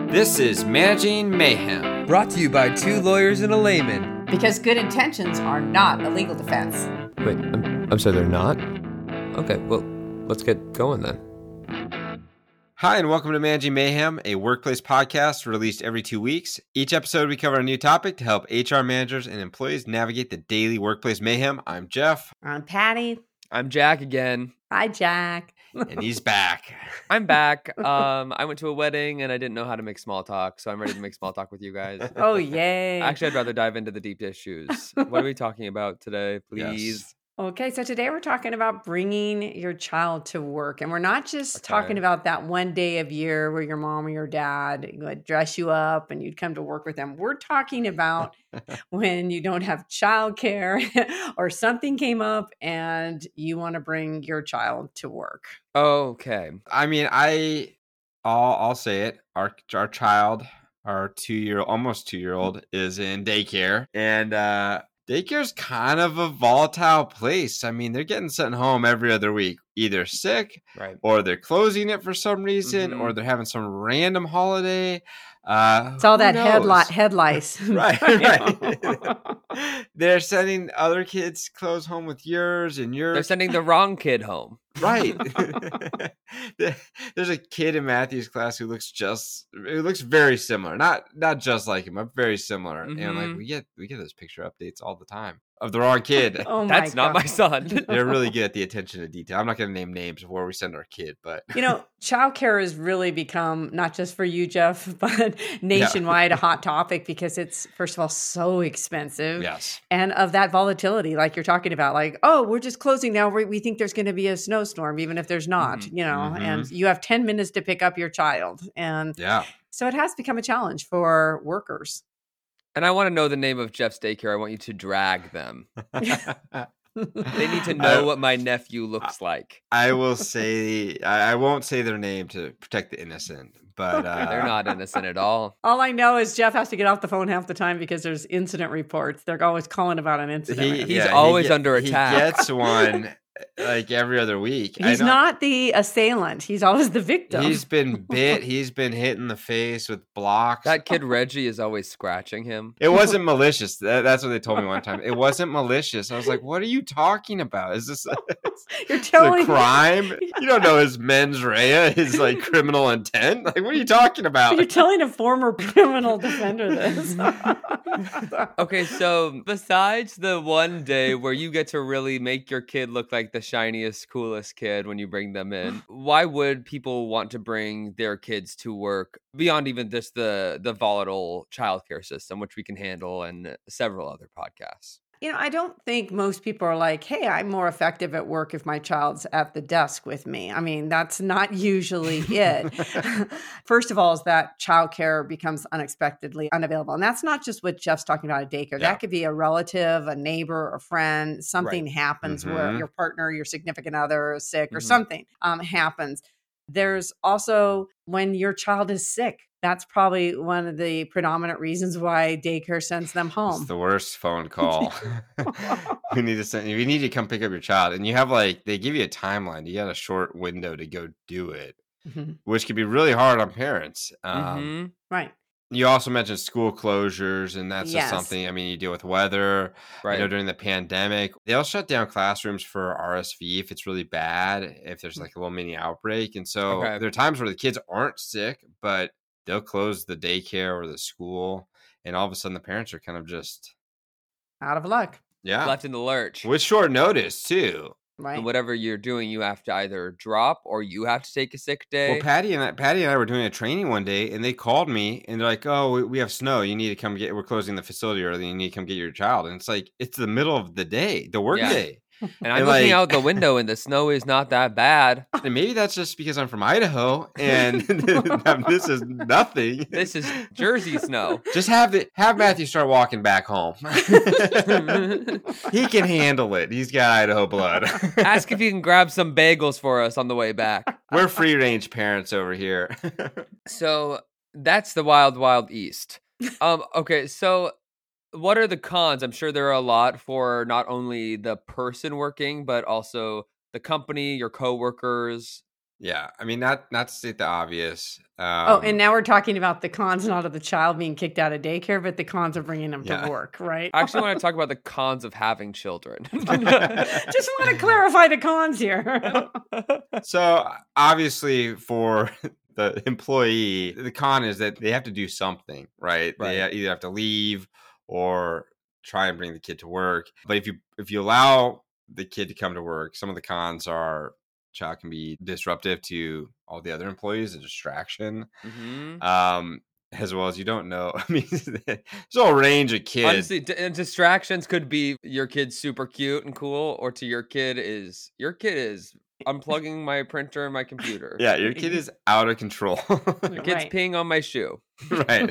This is Managing Mayhem. Brought to you by two lawyers and a layman. Because good intentions are not a legal defense. Wait, I'm sorry, they're not? Okay, well, let's get going then. Hi, and welcome to Managing Mayhem, a workplace podcast released every 2 weeks. Each episode, we cover a new topic to help HR managers and employees navigate the daily workplace mayhem. I'm Jeff. I'm Patty. I'm Jack again. Hi, Jack. And he's back. I'm back. I went to a wedding and I didn't know how to make small talk, so I'm ready to make small talk with you guys. Oh, yay. Actually, I'd rather dive into the deep issues. What are we talking about today, please? Yes. Okay, so today we're talking about bringing your child to work. And we're not just talking about that one day of year where your mom or your dad would dress you up and you'd come to work with them. We're talking about when you don't have childcare or something came up and you want to bring your child to work. Okay. I mean, I'll say it. Our child, our almost 2-year-old, is in daycare, and daycare's kind of a volatile place. I mean, they're getting sent home every other week, either sick, right, or they're closing it for some reason, or they're having some random holiday. It's all that head lice. Right. They're sending other kids' clothes home with yours, and They're sending the wrong kid home. Right. There's a kid in Matthew's class who looks very similar. Not just like him, but very similar. Mm-hmm. And like we get those picture updates all the time of the wrong kid. Oh my That's not my son. They're really good at the attention to detail. I'm not going to name names of where we send our kid, but childcare has really become, not just for you, Jeff, but nationwide, a hot topic because it's, first of all, so expensive. Yes. And of that volatility, like you're talking about, like, oh, we're just closing now. We think there's going to be a snowstorm, even if there's not, and you have 10 minutes to pick up your child. And so it has become a challenge for workers. And I want to know the name of Jeff's daycare. I want you to drag them. They need to know what my nephew looks like. I will say, I won't say their name to protect the innocent, but they're not innocent at all. All I know is Jeff has to get off the phone half the time because there's incident reports. They're always calling about an incident. He's always under attack. He gets one like every other week. He's not the assailant. He's always the victim. He's been bit. He's been hit in the face with blocks. That kid Reggie is always scratching him. It wasn't malicious. That's what they told me one time. It wasn't malicious. I was like, what are you talking about? Is this You're telling a crime? You don't know his mens rea, his like criminal intent? Like, what are you talking about? You're telling a former criminal defender this. Okay, so besides the one day where you get to really make your kid look like the shiniest, coolest kid when you bring them in, why would people want to bring their kids to work beyond even just the volatile childcare system, which we can handle in several other podcasts? I don't think most people are like, hey, I'm more effective at work if my child's at the desk with me. I mean, that's not usually it. First of all, is that childcare becomes unexpectedly unavailable. And that's not just what Jeff's talking about at daycare. Yeah. That could be a relative, a neighbor, a friend. Something happens where your partner, your significant other is sick or something happens. There's also when your child is sick. That's probably one of the predominant reasons why daycare sends them home. It's the worst phone call. You need to come pick up your child. And you have they give you a timeline. You got a short window to go do it, which could be really hard on parents. Right. You also mentioned school closures, and that's just something, you deal with weather. Right. During the pandemic, they'll shut down classrooms for RSV if it's really bad, if there's like a little mini outbreak. And so there are times where the kids aren't sick, but they'll close the daycare or the school, and all of a sudden the parents are kind of just out of luck. Yeah. Left in the lurch. With short notice, too. Right. And whatever you're doing, you have to either drop or you have to take a sick day. Well, Patty and I were doing a training one day, and they called me, and they're like, oh, we have snow. You need to come we're closing the facility early. You need to come get your child. And it's like, it's the middle of the day, the work day. And I'm looking out the window, and the snow is not that bad. And maybe that's just because I'm from Idaho, and this is nothing. This is Jersey snow. Just have Matthew start walking back home. He can handle it. He's got Idaho blood. Ask if you can grab some bagels for us on the way back. We're free-range parents over here. So that's the wild, wild east. Okay, so what are the cons? I'm sure there are a lot for not only the person working, but also the company, your coworkers, Yeah, I mean, not to state the obvious. And now we're talking about the cons, not of the child being kicked out of daycare, but the cons of bringing them to work, right? I actually want to talk about the cons of having children. Just want to clarify the cons here. So obviously for the employee, the con is that they have to do something, right? They either have to leave or try and bring the kid to work. But if you allow the kid to come to work, some of the cons are child can be disruptive to all the other employees, a distraction. As well as you don't know. I mean, there's a whole range of kids. Honestly, distractions could be your kid's super cute and cool, or to your kid is unplugging my printer and my computer. Yeah, your kid is out of control. Your kid's peeing on my shoe. Right.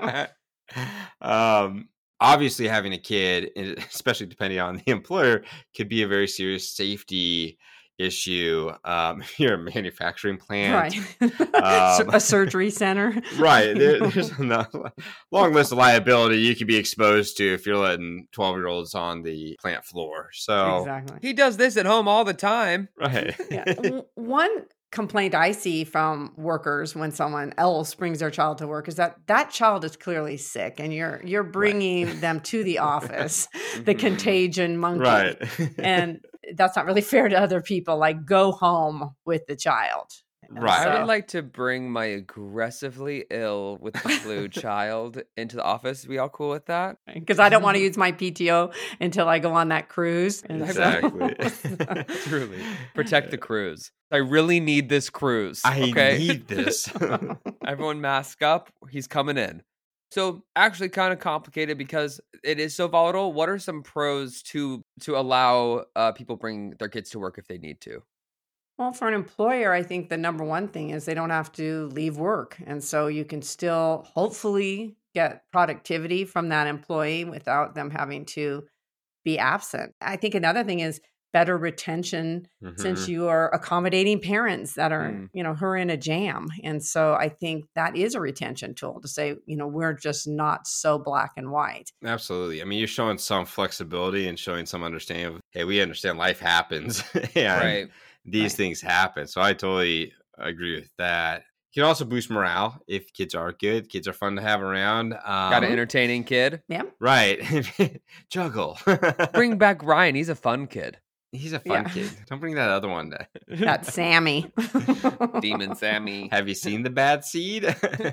Obviously, having a kid, especially depending on the employer, could be a very serious safety issue. If you're a manufacturing plant, right? A surgery center, right? There's a long list of liability you could be exposed to if you're letting 12-year-olds on the plant floor. So exactly, he does this at home all the time, right? Yeah. One complaint I see from workers when someone else brings their child to work is that child is clearly sick, and you're bringing them to the office, the contagion monkey, right? And that's not really fair to other people. Like, go home with the child. Right. I would like to bring my aggressively ill with the flu child into the office. We all cool with that? Because I don't want to use my PTO until I go on that cruise. Exactly. Truly. Protect the cruise. I really need this cruise. I need this. Everyone mask up. He's coming in. So actually kind of complicated because it is so volatile. What are some pros to allow people bring their kids to work if they need to? Well, for an employer, I think the number one thing is they don't have to leave work. And so you can still hopefully get productivity from that employee without them having to be absent. I think another thing is better retention since you are accommodating parents that are, who are in a jam. And so I think that is a retention tool to say, we're just not so black and white. Absolutely. I mean, you're showing some flexibility and showing some understanding of, hey, we understand life happens. Right. These things happen. So I totally agree with that. You can also boost morale if kids are good. Kids are fun to have around. Got an entertaining kid. Yeah. Right. Juggle. Bring back Ryan. He's a fun kid. He's a fun kid. Don't bring that other one back. That's Sammy. Demon Sammy. Have you seen The Bad Seed?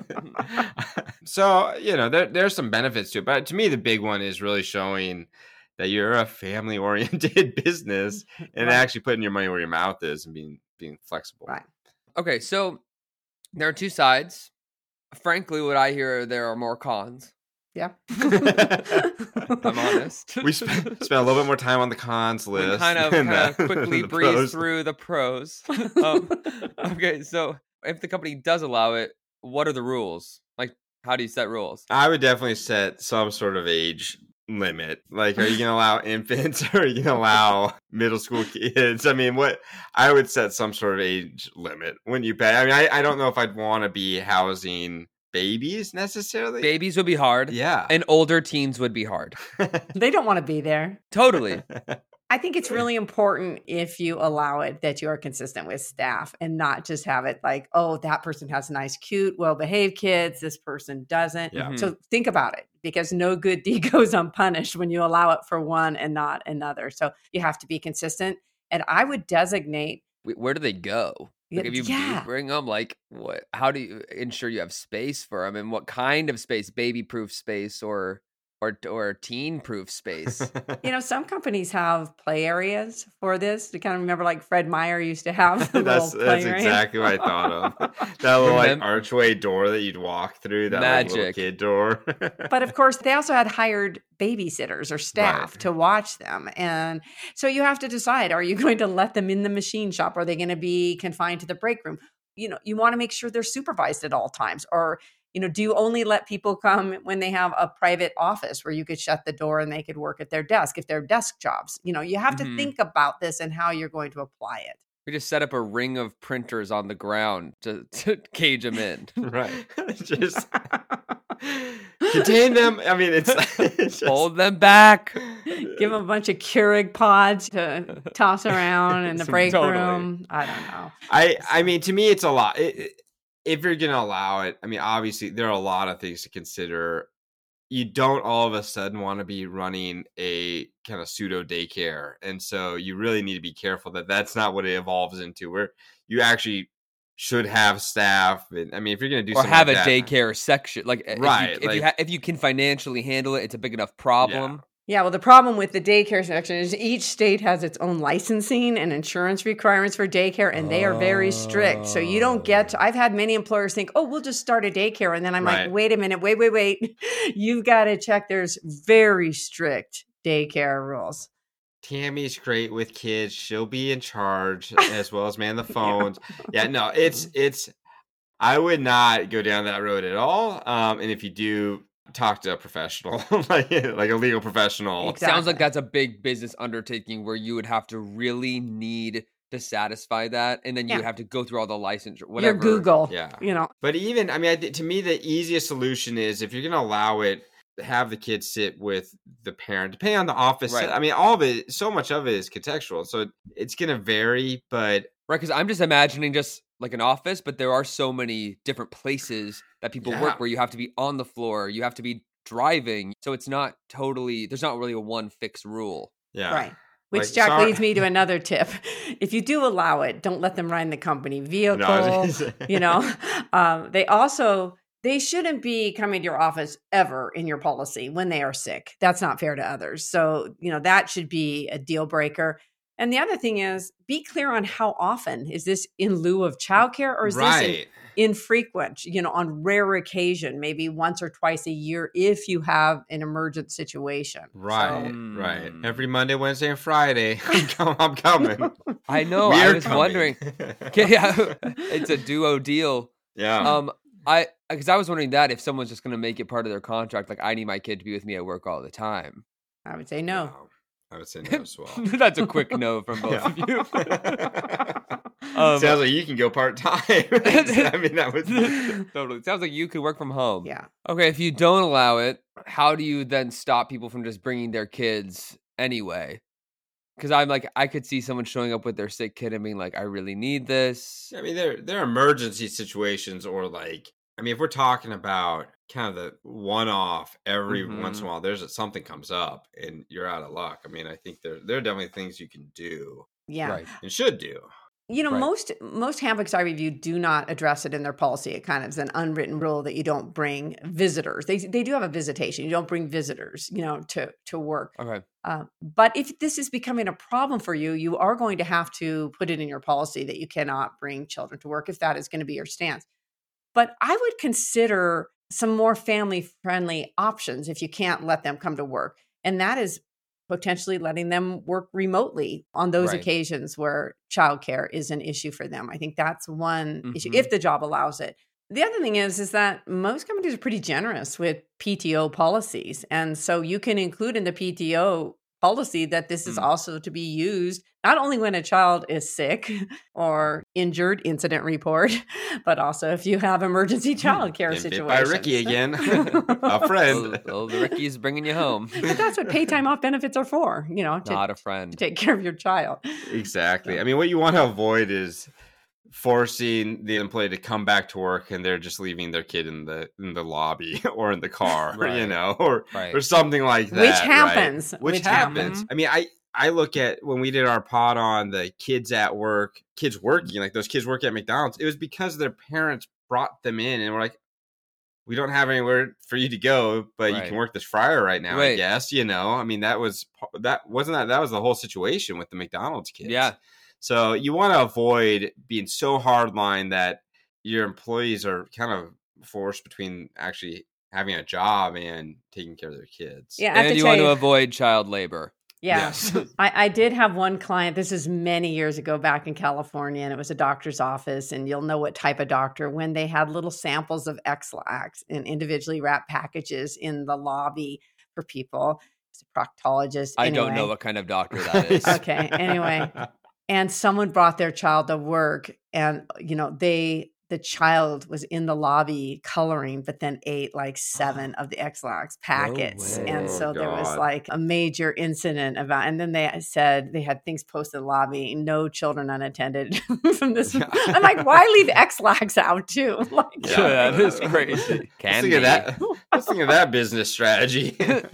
So, there's some benefits to it. But to me, the big one is really showing that you're a family-oriented business and actually putting your money where your mouth is and being flexible. Right. Okay, so there are two sides. Frankly, what I hear, there are more cons. Yeah. I'm honest. We spent a little bit more time on the cons list. We kind of quickly breeze through the pros. Okay, so if the company does allow it, what are the rules? Like, how do you set rules? I would definitely set some sort of age limit. Like, are you going to allow infants or are you going to allow middle school kids? I mean, I would set some sort of age limit when you pay. I mean, I don't know if I'd want to be housing babies necessarily. Babies would be hard. Yeah. And older teens would be hard. They don't want to be there. Totally. I think it's really important if you allow it that you are consistent with staff and not just have it like, oh, that person has nice, cute, well-behaved kids. This person doesn't. Yeah. So think about it, because no good deed goes unpunished when you allow it for one and not another. So you have to be consistent. And I would designate. Where do they go? Like, if you do bring them, like, what? How do you ensure you have space for them? And what kind of space? Baby-proof space or teen-proof space? Some companies have play areas for this. To kind of remember, like Fred Meyer used to have. That's exactly what I thought of. That little archway door that you'd walk through. That Magic. Little kid door. But of course, they also had hired babysitters or staff to watch them. And so you have to decide, are you going to let them in the machine shop? Are they going to be confined to the break room? You want to make sure they're supervised at all times. Or, do you only let people come when they have a private office where you could shut the door and they could work at their desk if they're desk jobs? You have to think about this and how you're going to apply it. We just set up a ring of printers on the ground to cage them in. Right. Just contain them. I mean, it's just... Hold them back. Give them a bunch of Keurig pods to toss around in the break room. I don't know. I mean, to me, it's a lot. If you're going to allow it, I mean, obviously, there are a lot of things to consider. You don't all of a sudden want to be running a kind of pseudo daycare. And so you really need to be careful that that's not what it evolves into, where you actually should have staff. I mean, if you're going to do something have like a that, daycare section, like right, if you can financially handle it, it's a big enough problem. Yeah, well, the problem with the daycare section is each state has its own licensing and insurance requirements for daycare, and they are very strict. So you don't get I've had many employers think, oh, we'll just start a daycare. And then I'm like, wait a minute, wait. You've got to check. There's very strict daycare rules. Tammy's great with kids. She'll be in charge as well as man the phones. Yeah, no, it's I would not go down that road at all. And if you do, talk to a professional, like a legal professional. Exactly. Sounds like that's a big business undertaking where you would have to really need to satisfy that, and then you would have to go through all the license or whatever. Your Google, yeah. But even, I mean, to me, the easiest solution is if you're going to allow it, have the kids sit with the parent, depending on the office. Right. I mean, all of it, so much of it is contextual, so it's going to vary. But right, because I'm just imagining just like an office, but there are so many different places that people work where you have to be on the floor, you have to be driving. So it's not totally, there's not really a one fixed rule. Yeah. Right. Which, Jack, leads me to another tip. If you do allow it, don't let them ride in the company vehicle. No, they shouldn't be coming to your office ever in your policy when they are sick. That's not fair to others. So, that should be a deal breaker. And the other thing is, be clear on how often. Is this in lieu of childcare, or is this infrequent, on rare occasion, maybe once or twice a year if you have an emergent situation? Right, right. Every Monday, Wednesday, and Friday, I'm coming. I know. I was wondering. It's a duo deal. Yeah. Because I was wondering that if someone's just going to make it part of their contract, like I need my kid to be with me at work all the time. I would say no. Wow. I would say no as well. That's a quick no from both of you. Sounds like you can go part-time. I mean, that was totally. Sounds like you could work from home. Yeah. Okay, if you don't allow it, how do you then stop people from just bringing their kids anyway? Because I'm like, I could see someone showing up with their sick kid and being like, I really need this. I mean, there are emergency situations, or if we're talking about kind of the one-off every once in a while, something comes up and you're out of luck. I mean, I think there are definitely things you can do. Yeah. Right. And should do. Most handbooks I review do not address it in their policy. It kind of is an unwritten rule that you don't bring visitors. They do have a visitation. You don't bring visitors, to work. Okay. But if this is becoming a problem for you, you are going to have to put it in your policy that you cannot bring children to work if that is going to be your stance. But I would consider some more family-friendly options if you can't let them come to work. And that is potentially letting them work remotely on those occasions where childcare is an issue for them. I think that's one issue, if the job allows it. The other thing is that most companies are pretty generous with PTO policies. And so you can include in the PTO policy that this is also to be used not only when a child is sick or injured, incident report, but also if you have emergency childcare situations. By Ricky again, a friend. Oh, the Ricky's bringing you home. But that's what paid time off benefits are for, not a friend. To take care of your child. Exactly. I mean, what you want to avoid is forcing the employee to come back to work and they're just leaving their kid in the lobby or in the car, or something like that. Which happens. Which happens. I mean, I look at when we did our pod on the kids at work, kids working, like those kids working at McDonald's, it was because their parents brought them in and were like, we don't have anywhere for you to go, but you can work this fryer right now, I guess, I mean, that was the whole situation with the McDonald's kids. Yeah. So you want to avoid being so hardline that your employees are kind of forced between actually having a job and taking care of their kids. Yeah, and you want to avoid child labor. Yeah. Yes. I did have one client, this is many years ago back in California, and it was a doctor's office, and you'll know what type of doctor, when they had little samples of X-Lax in individually wrapped packages in the lobby for people. It's a proctologist. I don't know what kind of doctor that is. Okay. Anyway. And someone brought their child to work and, they the child was in the lobby coloring, but then ate like 7 of the Ex-Lax packets. No and so there was God. like a major incident about, and then they said they had things posted in the lobby, no children unattended from this. I'm like, why leave Ex-Lax out too? Like, Yeah, that is crazy. Let's think of that. Let's think of that business strategy.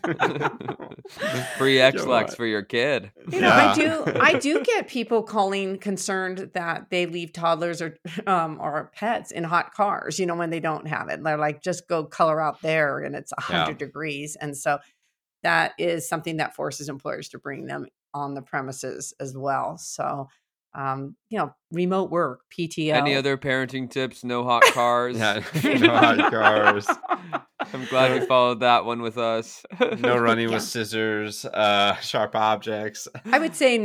Free Ex-Lax for your kid. You know, I do get people calling concerned that they leave toddlers or pets in hot cars, you know, when they don't have it. They're like, just go color out there and it's 100 degrees. And so that is something that forces employers to bring them on the premises as well. So, you know, remote work, PTO. Any other parenting tips? No hot cars. Yeah, no hot cars. I'm glad you followed that one with us. No running with scissors, sharp objects. I would say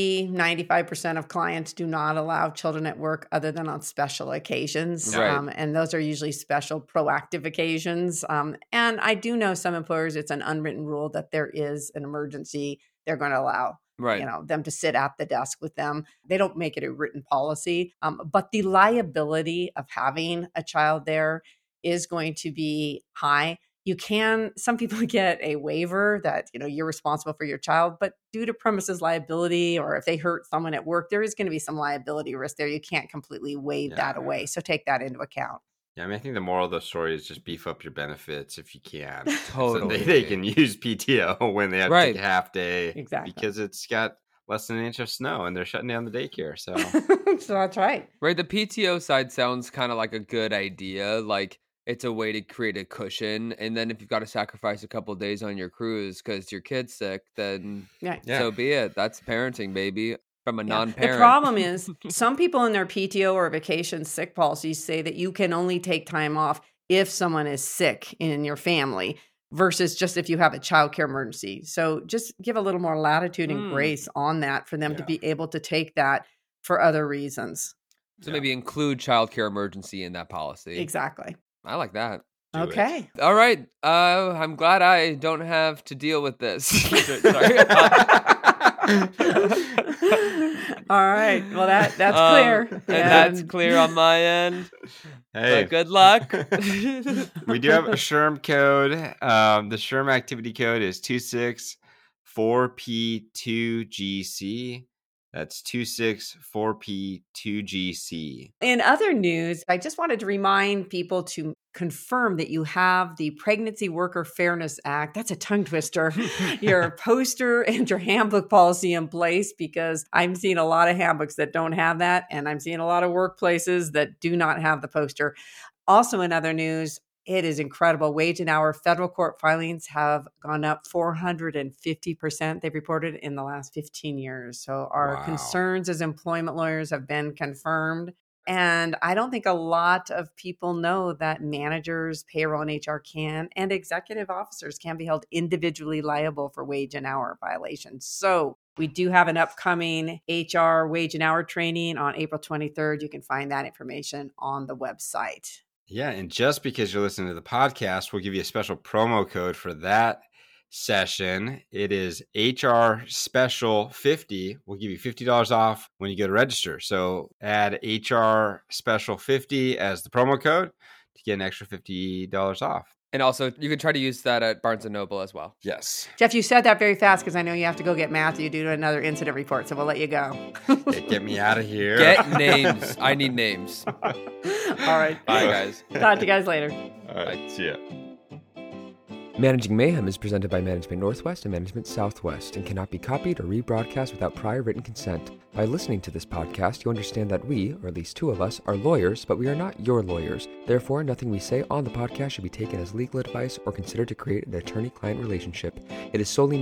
95% of clients do not allow children at work other than on special occasions. Right. And those are usually special proactive occasions. And I do know some employers, it's an unwritten rule that there is an emergency, they're going to allow you know, them to sit at the desk with them. They don't make it a written policy. But the liability of having a child there is going to be high. Some people get a waiver that, you know, you're responsible for your child, but due to premises liability, or if they hurt someone at work, there is going to be some liability risk there. You can't completely waive that away. So take that into account. Yeah, I mean, I think the moral of the story is just beef up your benefits if you can. Totally. So they can use PTO when they have to take a half day. Exactly. Because it's got less than an inch of snow and they're shutting down the daycare. So, so that's right. Right. The PTO side sounds kind of like a good idea. Like, it's a way to create a cushion. And then if you've got to sacrifice a couple of days on your cruise because your kid's sick, then so be it. That's parenting, baby. From a non-parent. The problem is some people in their PTO or vacation sick policies say that you can only take time off if someone is sick in your family versus just if you have a childcare emergency. So just give a little more latitude and grace on that for them to be able to take that for other reasons. So maybe include childcare emergency in that policy. Exactly. I like that. Okay. All right. I'm glad I don't have to deal with this. Sorry. All right. Well, that's clear. And that's clear on my end. Hey, but good luck. We do have a SHRM code. The SHRM activity code is 264P2GC. That's 264P2GC. In other news, I just wanted to remind people to confirm that you have the Pregnancy Worker Fairness Act. That's a tongue twister. Your poster and your handbook policy in place, because I'm seeing a lot of handbooks that don't have that. And I'm seeing a lot of workplaces that do not have the poster. Also in other news, it is incredible. Wage and hour federal court filings have gone up 450%, they've reported, in the last 15 years. So our concerns as employment lawyers have been confirmed. And I don't think a lot of people know that managers, payroll and HR and executive officers can be held individually liable for wage and hour violations. So we do have an upcoming HR wage and hour training on April 23rd. You can find that information on the website. Yeah, and just because you're listening to the podcast, we'll give you a special promo code for that session. It is HR Special 50. We'll give you $50 off when you go to register. So add HR Special 50 as the promo code to get an extra $50 off. And also, you can try to use that at Barnes & Noble as well. Yes. Jeff, you said that very fast because I know you have to go get Matthew due to another incident report, so we'll let you go. Get me out of here. Get names. I need names. All right. Bye, guys. Talk to you guys later. All right. Bye. See ya. Managing Mayhem is presented by Management Northwest and Management Southwest and cannot be copied or rebroadcast without prior written consent. By listening to this podcast, you understand that we, or at least two of us, are lawyers, but we are not your lawyers. Therefore, nothing we say on the podcast should be taken as legal advice or considered to create an attorney-client relationship. It is solely